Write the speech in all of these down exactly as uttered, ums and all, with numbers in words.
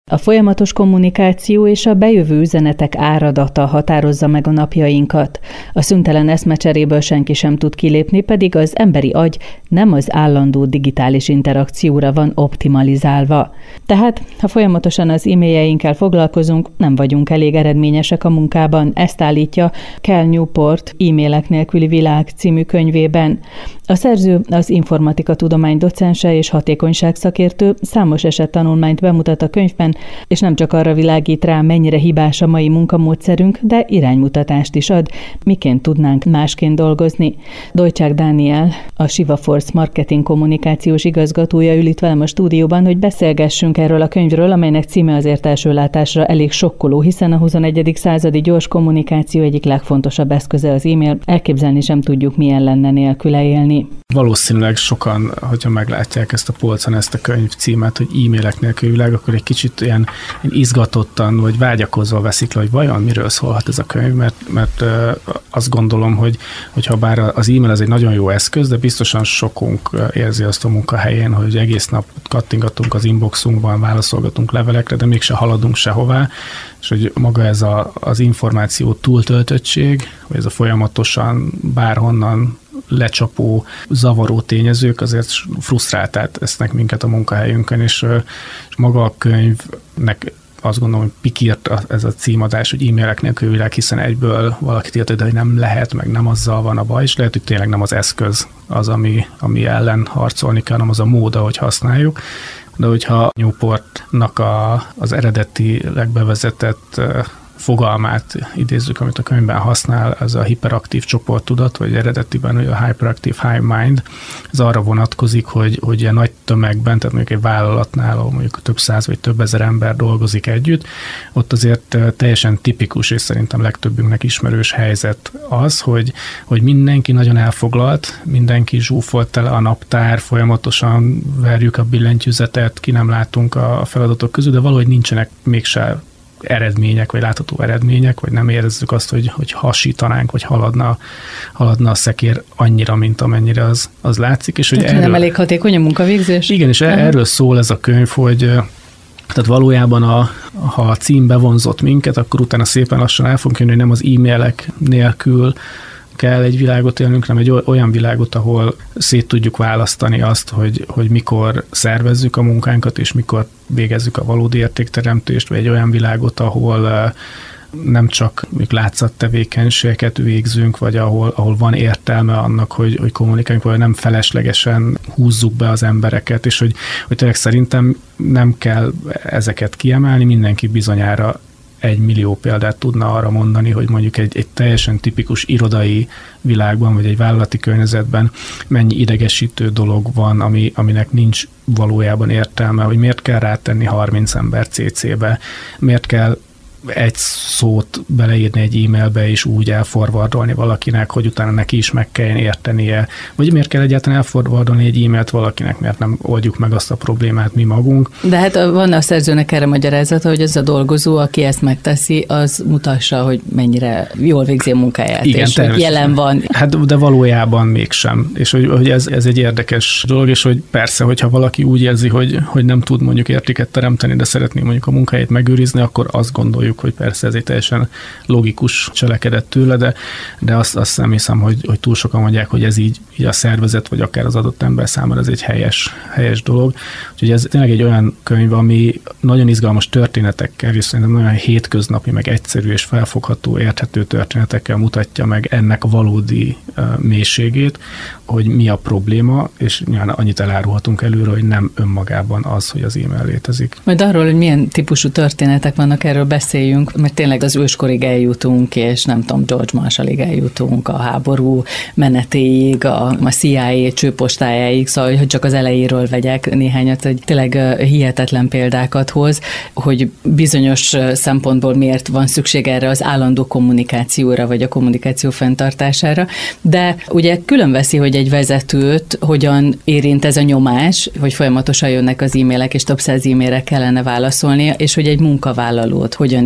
A folyamatos kommunikáció és a bejövő üzenetek áradata határozza meg a napjainkat. A szüntelen eszmecseréből senki sem tud kilépni, pedig az emberi agy nem az állandó digitális interakcióra van optimalizálva. Tehát, ha folyamatosan az e-mailjeinkkel foglalkozunk, nem vagyunk elég eredményesek a munkában, ezt állítja Cal Newport E-mailek nélküli világ című könyvében. A szerző az informatika tudomány docense és hatékonyságszakértő, számos esettanulmányt bemutat a könyvben, és nem csak arra világít rá, mennyire hibás a mai munkamódszerünk, de iránymutatást is ad, miként tudnánk másként dolgozni. Dojcsák Dániel, a Shiva Force marketing kommunikációs igazgatója ül itt velem a stúdióban, hogy beszélgessünk erről a könyvről, amelynek címe azért első látásra elég sokkoló, hiszen a huszonegyedik századi gyors kommunikáció egyik legfontosabb eszköze az e-mail. Elképzelni sem tudjuk, milyen lenne nélküle élni. Valószínűleg sokan, hogyha meglátják ezt a polcon, ezt a könyv címet, hogy e-mailek nélkül világ, akkor egy kicsit ilyen, ilyen izgatottan, vagy vágyakozva veszik le, hogy vajon miről szólhat ez a könyv, mert, mert azt gondolom, hogy, hogy ha bár az e-mail az egy nagyon jó eszköz, de biztosan sokunk érzi azt a munkahelyén, hogy egész nap kattingatunk az inboxunkban, válaszolgatunk levelekre, de mégse haladunk sehová, és hogy maga ez a, az információ túltöltöttség, vagy ez a folyamatosan bárhonnan lecsapó, zavaró tényezők azért frusztráltát tesznek minket a munkahelyünkön, és, és maga a könyvnek azt gondolom, hogy pikírt ez a címadás, hogy e-mailek nélkül világ, hiszen egyből valaki tiltja, hogy nem lehet, meg nem azzal van a baj, és lehet, hogy tényleg nem az eszköz az, ami, ami ellen harcolni kell, hanem az a mód, ahogy használjuk. De hogyha Newportnak a, az eredetileg bevezetett fogalmát idézzük, amit a könyvben használ, ez a hiperaktív csoporttudat, vagy eredetiben a hyperactive high mind, ez arra vonatkozik, hogy, hogy ilyen nagy tömegben, tehát mondjuk egy vállalatnál, ahol mondjuk több száz vagy több ezer ember dolgozik együtt, ott azért teljesen tipikus, és szerintem legtöbbünknek ismerős helyzet az, hogy, hogy mindenki nagyon elfoglalt, mindenki zsúfolt tele a naptár, folyamatosan verjük a billentyűzetet, ki nem látunk a feladatok közül, de valahogy nincsenek mégse eredmények, vagy látható eredmények, vagy nem érezzük azt, hogy, hogy hasítanánk, vagy haladna, haladna a szekér annyira, mint amennyire az, az látszik. És hogy erről, nem elég hatékony a munkavégzés? Igen, és uh-huh. erről szól ez a könyv, hogy tehát valójában, a, ha a cím bevonzott minket, akkor utána szépen lassan el fogunk jönni, hogy nem az e-mailek nélkül kell egy világot élnünk, hanem egy olyan világot, ahol szét tudjuk választani azt, hogy, hogy mikor szervezzük a munkánkat, és mikor végezzük a valódi értékteremtést, vagy egy olyan világot, ahol nem csak látszattevékenységeket végzünk, vagy ahol, ahol van értelme annak, hogy, hogy kommunikálunk, vagy nem feleslegesen húzzuk be az embereket, és hogy, hogy tényleg szerintem nem kell ezeket kiemelni, mindenki bizonyára egy millió példát tudna arra mondani, hogy mondjuk egy, egy teljesen tipikus irodai világban, vagy egy vállalati környezetben mennyi idegesítő dolog van, ami, aminek nincs valójában értelme, hogy miért kell rátenni harminc ember cé cé-be, miért kell egy szót beleírni egy e-mailbe, és úgy elforwardolni valakinek, hogy utána neki is meg kelljen értenie, vagy miért kell egyáltalán elforwardolni egy e-mailt valakinek, mert nem oldjuk meg azt a problémát mi magunk. De hát van a szerzőnek erre magyarázata, hogy az a dolgozó, aki ezt megteszi, az mutassa, hogy mennyire jól végzi a munkáját, igen, és hogy jelen van. Hát, de valójában mégsem. És hogy, hogy ez, ez egy érdekes dolog, és hogy persze, hogyha valaki úgy érzi, hogy, hogy nem tud mondjuk értéket teremteni, de szeretné mondjuk a munkáját megőrizni, akkor azt gondoljuk, hogy persze ez egy teljesen logikus cselekedet tőle, de, de azt, azt nem hiszem, hogy, hogy túl sokan mondják, hogy ez így, így a szervezet, vagy akár az adott ember számára ez egy helyes, helyes dolog. Úgyhogy ez tényleg egy olyan könyv, ami nagyon izgalmas történetekkel, és szerintem nagyon hétköznapi, meg egyszerű és felfogható, érthető történetekkel mutatja meg ennek a valódi uh, mélységét, hogy mi a probléma, és nyilván annyit elárulhatunk előre, hogy nem önmagában az, hogy az e-mail létezik. Majd arról, hogy milyen típusú történetek vannak, erről beszéljünk, mert tényleg az őskorig eljutunk, és nem tudom, George Marshallig eljutunk, a háború menetéig, a, a C I A csőpostájáig, szóval, hogy csak az elejéről vegyek néhányat, hogy tényleg hihetetlen példákat hoz, hogy bizonyos szempontból miért van szükség erre az állandó kommunikációra, vagy a kommunikáció fenntartására, de ugye külön veszi, hogy egy vezetőt hogyan érint ez a nyomás, hogy folyamatosan jönnek az e-mailek, és több száz e-mailre kellene válaszolnia, és hogy egy munkavállalót hogyan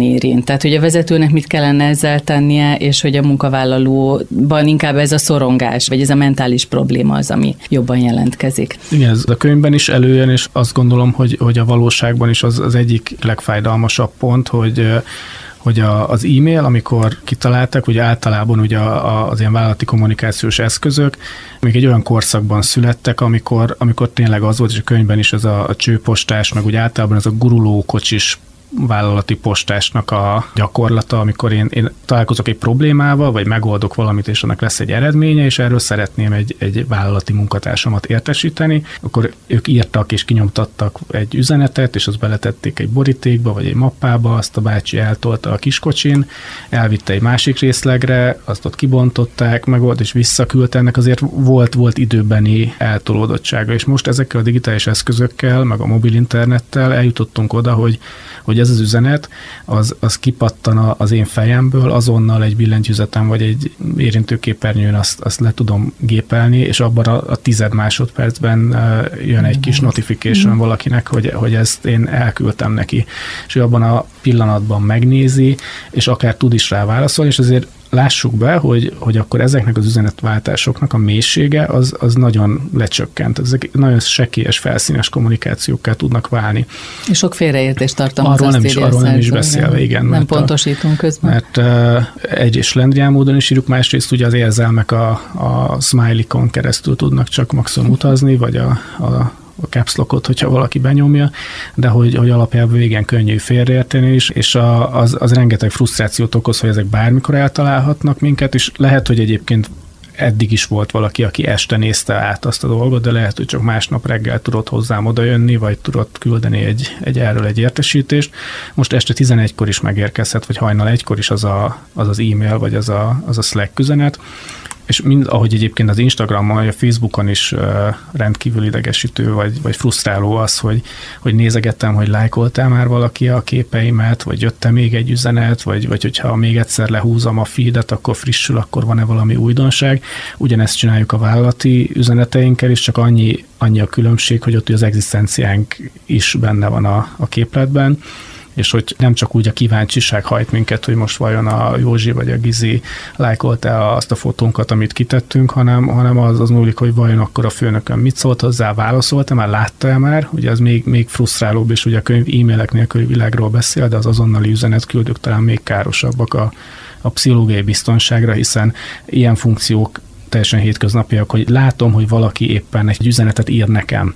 hogyan érint? Tehát, hogy a vezetőnek mit kellene ezzel tennie, és hogy a munkavállalóban inkább ez a szorongás, vagy ez a mentális probléma az, ami jobban jelentkezik. Igen, ez a könyvben is előjön, és azt gondolom, hogy, hogy a valóságban is az, az egyik legfájdalmasabb pont, hogy hogy a, az e-mail, amikor kitaláltak, ugye általában ugye a, a, az ilyen vállalati kommunikációs eszközök még egy olyan korszakban születtek, amikor, amikor tényleg az volt, és a könyvben is ez a, a csőpostás, meg úgy általában ez a gurulókocsis vállalati postásnak a gyakorlata, amikor én, én találkozok egy problémával, vagy megoldok valamit, és annak lesz egy eredménye, és erről szeretném egy, egy vállalati munkatársamat értesíteni, akkor ők írtak és kinyomtattak egy üzenetet, és azt beletették egy borítékba, vagy egy mappába, azt a bácsi eltolta a kiskocsin, elvitte egy másik részlegre, azt ott kibontották, megold, és visszaküldte. Ennek azért volt, volt időbeni eltolódottsága, és most ezekkel a digitális eszközökkel, meg a mobil internettel eljutottunk oda, hogy, hogy ez az üzenet, az, az kipattan az én fejemből, azonnal egy billentyűzetem vagy egy érintőképernyőn azt, azt le tudom gépelni, és abban a, a tized másodpercben jön egy kis notification valakinek, hogy, hogy ezt én elküldtem neki. És ő abban a pillanatban megnézi, és akár tud is rá válaszolni, és azért lássuk be, hogy, hogy akkor ezeknek az üzenetváltásoknak a mélysége az, az nagyon lecsökkent. Ezek nagyon sekélyes, felszínes kommunikációkkal tudnak válni. És sok félreértést tartalmaz. Arról nem is, arról nem is beszélve, igen. Nem pontosítunk közben. Mert uh, egyrészt lendrián módon is írjuk, másrészt ugye az érzelmek a, a smiley-kon keresztül tudnak csak maximum utazni, vagy a, a a caps lockot, hogyha valaki benyomja, de hogy, hogy alapjában igen könnyű félreérteni is, és a, az, az rengeteg frusztrációt okoz, hogy ezek bármikor eltalálhatnak minket, és lehet, hogy egyébként eddig is volt valaki, aki este nézte át azt a dolgot, de lehet, hogy csak másnap reggel tudott hozzám odajönni, vagy tudott küldeni egy, egy erről egy értesítést. Most este tizenegykor is megérkezhet, vagy hajnal egykor is az a, az, az e-mail, vagy az a, az a Slack üzenet. És mind, ahogy egyébként az Instagramon, vagy a Facebookon is uh, rendkívül idegesítő, vagy, vagy frusztráló az, hogy, hogy nézegettem, hogy lájkoltál már valaki a képeimet, vagy jött még egy üzenet, vagy, vagy hogyha még egyszer lehúzom a feedet, akkor frissül, akkor van-e valami újdonság. Ugyanezt csináljuk a vállalati üzeneteinkkel, és csak annyi, annyi a különbség, hogy ott az egzisztenciánk is benne van a, a képletben, és hogy nem csak úgy a kíváncsiság hajt minket, hogy most vajon a Józsi vagy a Gizi lájkolta azt a fotónkat, amit kitettünk, hanem, hanem az, az múlik, hogy vajon akkor a főnökön mit szólt hozzá, válaszolta, már látta-e már, ugye az még, még frusztrálóbb, és ugye a könyv e-mailek nélküli világról beszél, de az azonnali üzenetküldők talán még károsabbak a, a pszichológiai biztonságra, hiszen ilyen funkciók teljesen hétköznapiak, hogy látom, hogy valaki éppen egy üzenetet ír nekem,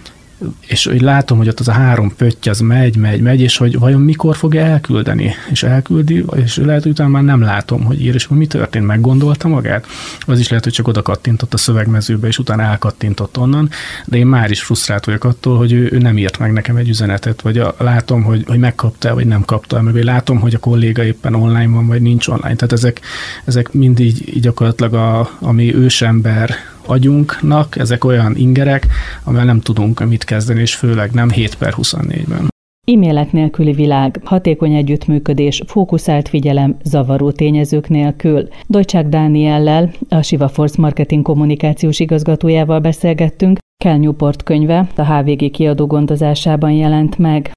és hogy látom, hogy ott az a három pötty, az megy, megy, megy, és hogy vajon mikor fogja elküldeni, és elküldi, és lehet, hogy utána már nem látom, hogy ír, és mi történt, meggondolta magát. Az is lehet, hogy csak oda kattintott a szövegmezőbe, és utána elkattintott onnan, de én már is frusztrált vagyok attól, hogy ő, ő nem írt meg nekem egy üzenetet, vagy a, látom, hogy, hogy megkapta, vagy nem kapta, meg vagy látom, hogy a kolléga éppen online van, vagy nincs online. Tehát ezek, ezek mind így, így gyakorlatilag a, ami ősember agyunknak, ezek olyan ingerek, amivel nem tudunk mit kezdeni, és főleg nem hét per huszonnégyben. E-mailek nélküli világ, hatékony együttműködés, fókuszált figyelem, zavaró tényezők nélkül. Dojcsák Dániellel, a Siva Force marketing kommunikációs igazgatójával beszélgettünk. Cal Newport könyve a há vé gé kiadó gondozásában jelent meg.